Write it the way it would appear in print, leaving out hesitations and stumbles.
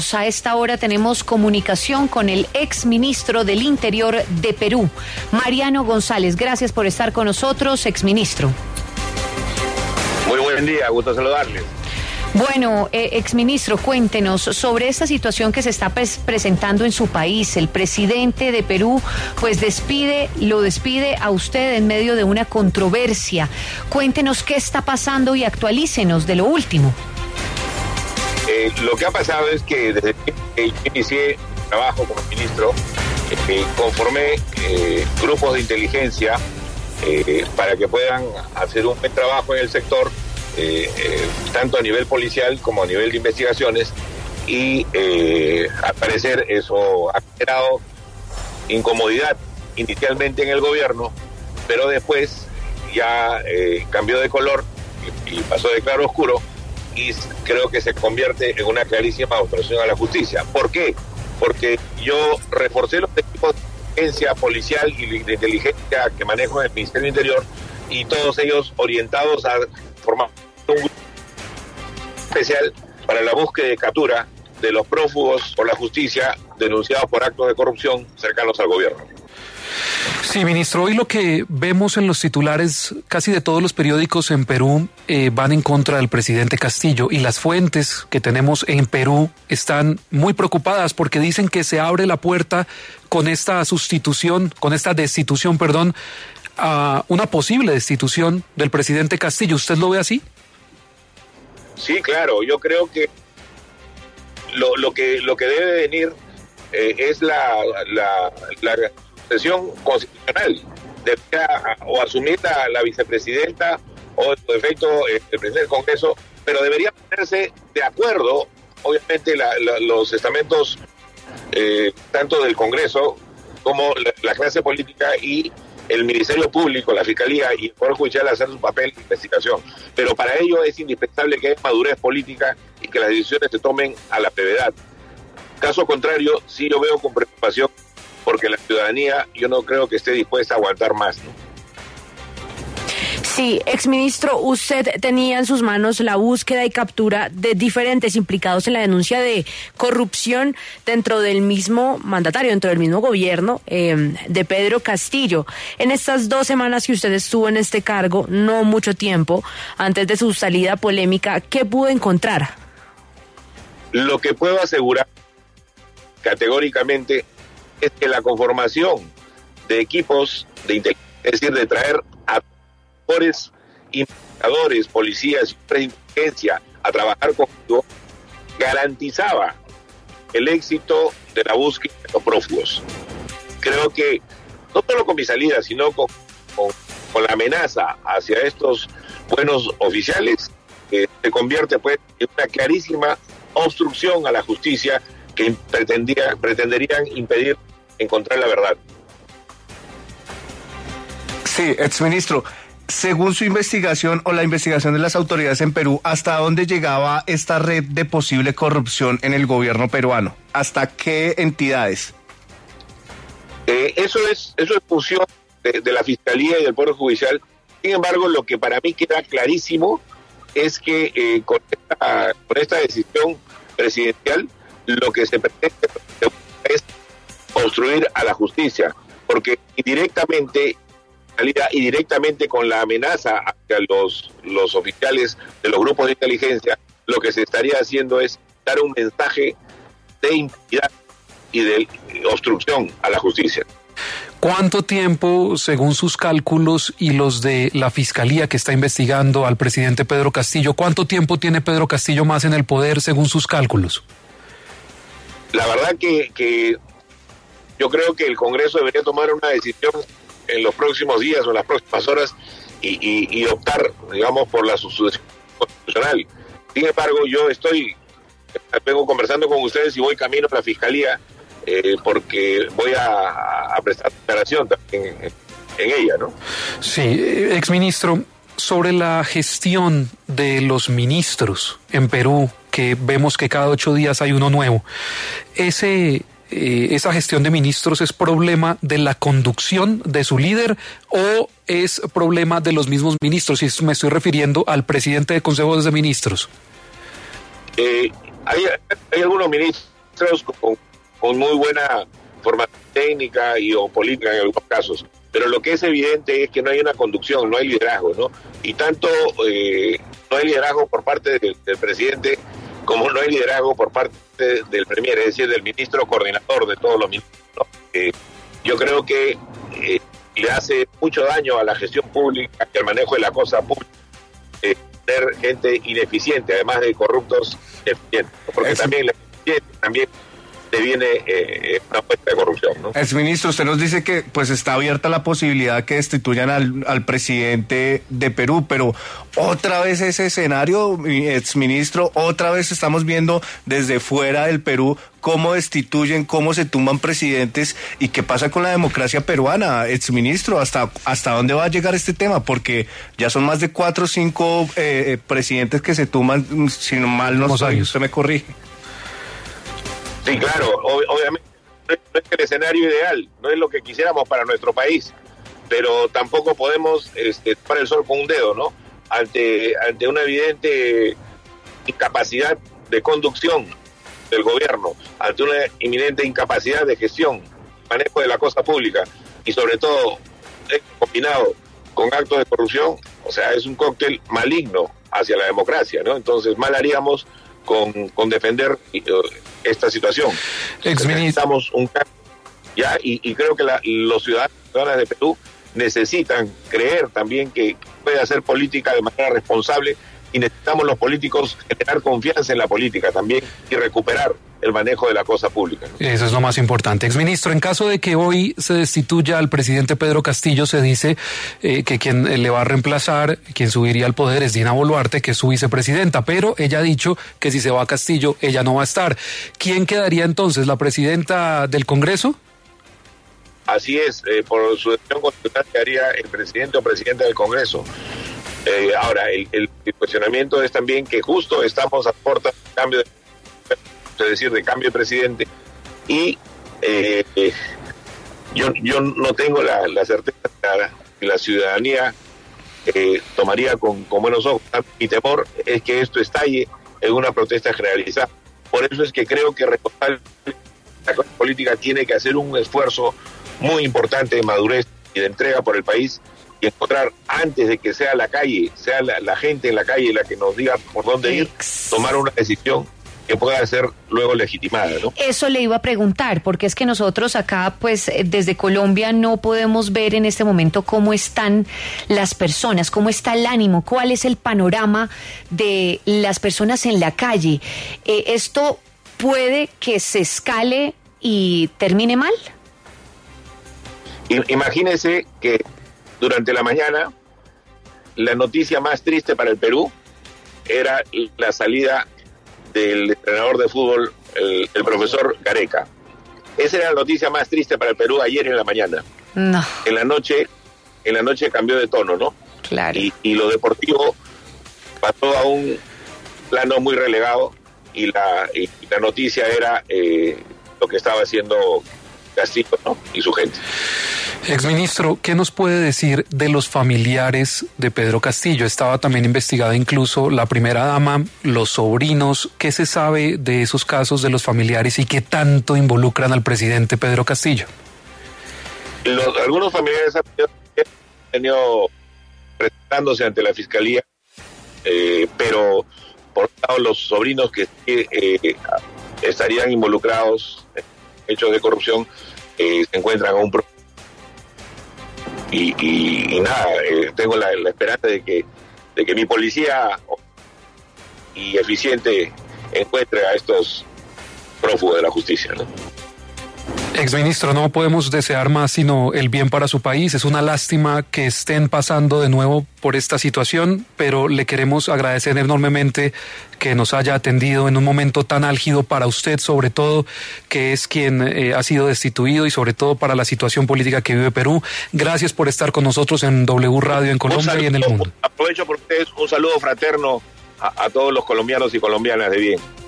A esta hora tenemos comunicación con el exministro del Interior de Perú, Mariano González. Gracias por estar con nosotros, exministro. Muy buen día, gusto saludarles. Bueno, exministro, cuéntenos sobre esta situación que se está presentando en su país. El presidente de Perú, pues lo despide a usted en medio de una controversia. Cuéntenos qué está pasando y actualícenos de lo último. Lo que ha pasado es que desde que yo inicié mi trabajo como ministro, conformé grupos de inteligencia para que puedan hacer un buen trabajo en el sector, tanto a nivel policial como a nivel de investigaciones, y al parecer eso ha generado incomodidad inicialmente en el gobierno, pero después ya cambió de color y pasó de claro a oscuro, y creo que se convierte en una clarísima obstrucción a la justicia. ¿Por qué? Porque yo reforcé los equipos de inteligencia policial y de inteligencia que manejo en el Ministerio del Interior, y todos ellos orientados a formar un grupo especial para la búsqueda y captura de los prófugos por la justicia denunciados por actos de corrupción cercanos al gobierno. Sí, ministro, hoy lo que vemos en los titulares casi de todos los periódicos en Perú van en contra del presidente Castillo, y las fuentes que tenemos en Perú están muy preocupadas porque dicen que se abre la puerta con esta destitución, a una posible destitución del presidente Castillo. ¿Usted lo ve así? Sí, claro, yo creo que lo que debe venir es la sesión constitucional, o asumir la vicepresidenta o en su defecto el presidente del Congreso, pero debería ponerse de acuerdo, obviamente, los estamentos tanto del Congreso como la clase política y el Ministerio Público, la Fiscalía y el Poder Judicial hacer su papel de investigación. Pero para ello es indispensable que haya madurez política y que las decisiones se tomen a la brevedad. Caso contrario, sí yo veo con preocupación, porque la ciudadanía yo no creo que esté dispuesta a aguantar más, ¿no? Sí, exministro, usted tenía en sus manos la búsqueda y captura de diferentes implicados en la denuncia de corrupción dentro del mismo mandatario, dentro del mismo gobierno de Pedro Castillo. En estas 2 semanas que usted estuvo en este cargo, no mucho tiempo antes de su salida polémica, ¿qué pudo encontrar? Lo que puedo asegurar categóricamente es que la conformación de equipos de inteligencia, es decir, de traer a actores, investigadores, policías y de inteligencia a trabajar conmigo, garantizaba el éxito de la búsqueda de los prófugos. Creo que no solo con mi salida, sino con la amenaza hacia estos buenos oficiales, se convierte pues en una clarísima obstrucción a la justicia que pretenderían impedir encontrar la verdad. Sí, exministro, según su investigación o la investigación de las autoridades en Perú, ¿hasta dónde llegaba esta red de posible corrupción en el gobierno peruano? ¿Hasta qué entidades? Eso es función de la Fiscalía y del Poder Judicial. Sin embargo, lo que para mí queda clarísimo es que con esta decisión presidencial, lo que se pretende es construir a la justicia, porque directamente con la amenaza hacia los oficiales de los grupos de inteligencia, lo que se estaría haciendo es dar un mensaje de impunidad y de obstrucción a la justicia. ¿Cuánto tiempo, según sus cálculos y los de la Fiscalía que está investigando al presidente Pedro Castillo, cuánto tiempo tiene Pedro Castillo más en el poder según sus cálculos? La verdad que yo creo que el Congreso debería tomar una decisión en los próximos días o en las próximas horas y optar, digamos, por la sucesión constitucional. Sin embargo, vengo conversando con ustedes y voy camino a la Fiscalía porque voy a prestar declaración también en ella, ¿no? Sí, exministro, sobre la gestión de los ministros en Perú, que vemos que cada 8 días hay uno nuevo, ¿esa gestión de ministros es problema de la conducción de su líder o es problema de los mismos ministros? Y me estoy refiriendo al presidente del Consejo de Ministros. Hay algunos ministros ministros con muy buena formación técnica y o política en algunos casos. Pero lo que es evidente es que no hay una conducción, no hay liderazgo, ¿no? Y tanto no hay liderazgo por parte del presidente como no hay liderazgo por parte del premier, es decir, del ministro coordinador de todos los ministros, ¿no? Yo creo que le hace mucho daño a la gestión pública y al manejo de la cosa pública tener gente ineficiente, además de corruptos eficientes, porque también la eficiencia también te viene una fuente de corrupción, ¿no? Exministro, usted nos dice que pues está abierta la posibilidad que destituyan al presidente de Perú, pero otra vez ese escenario, exministro, otra vez estamos viendo desde fuera del Perú cómo destituyen, cómo se tumban presidentes y qué pasa con la democracia peruana, exministro, hasta dónde va a llegar este tema, porque ya son más de 4 o 5 presidentes que se tumban, si mal no estoy, usted me corrige. Sí, claro, obviamente no es el escenario ideal, no es lo que quisiéramos para nuestro país, pero tampoco podemos tapar el sol con un dedo, ¿no? Ante una evidente incapacidad de conducción del gobierno, ante una inminente incapacidad de gestión, manejo de la cosa pública y sobre todo combinado con actos de corrupción, o sea, es un cóctel maligno hacia la democracia, ¿no? Entonces mal haríamos con defender esta situación. Necesitamos un cambio, ¿ya? Y creo que los ciudadanos de Perú necesitan creer también que puede hacer política de manera responsable y necesitamos los políticos generar confianza en la política también y recuperar el manejo de la cosa pública, ¿no? Eso es lo más importante. Exministro, en caso de que hoy se destituya al presidente Pedro Castillo, se dice que quien le va a reemplazar, quien subiría al poder es Dina Boluarte, que es su vicepresidenta, pero ella ha dicho que si se va a Castillo, ella no va a estar. ¿Quién quedaría entonces? ¿La presidenta del Congreso? Así es, por su decisión constitucional quedaría el presidente o presidenta del Congreso. Ahora, el cuestionamiento es también que justo estamos a puertas de cambio de cambio de presidente y yo no tengo la certeza que la ciudadanía tomaría con buenos ojos. Mi temor es que esto estalle en una protesta generalizada. Por eso es que creo que la clase política tiene que hacer un esfuerzo muy importante de madurez y de entrega por el país y encontrar, antes de que sea la calle, sea la gente en la calle la que nos diga por dónde ir, tomar una decisión que pueda ser luego legitimada, ¿no? Eso le iba a preguntar, porque es que nosotros acá, pues, desde Colombia no podemos ver en este momento cómo están las personas, cómo está el ánimo, cuál es el panorama de las personas en la calle. ¿Esto puede que se escale y termine mal? Imagínese que durante la mañana la noticia más triste para el Perú era la salida del entrenador de fútbol, el profesor Gareca. Esa era la noticia más triste para el Perú ayer en la mañana. No. En la noche cambió de tono, ¿no? Claro. Y lo deportivo pasó a un plano muy relegado y la noticia era lo que estaba haciendo Castillo, ¿no? Y su gente. Exministro, ¿qué nos puede decir de los familiares de Pedro Castillo? Estaba también investigada incluso la primera dama, los sobrinos. ¿Qué se sabe de esos casos de los familiares y qué tanto involucran al presidente Pedro Castillo? Algunos familiares han tenido presentándose ante la fiscalía, pero por otro lado los sobrinos que estarían involucrados en hechos de corrupción se encuentran a un proceso. Y nada, tengo la esperanza de que mi policía y eficiente encuentre a estos prófugos de la justicia, ¿no? Exministro, no podemos desear más sino el bien para su país. Es una lástima que estén pasando de nuevo por esta situación, pero le queremos agradecer enormemente que nos haya atendido en un momento tan álgido para usted, sobre todo, que es quien ha sido destituido y sobre todo para la situación política que vive Perú. Gracias por estar con nosotros en W Radio en Colombia y en el mundo. Aprovecho por ustedes un saludo fraterno a todos los colombianos y colombianas de bien.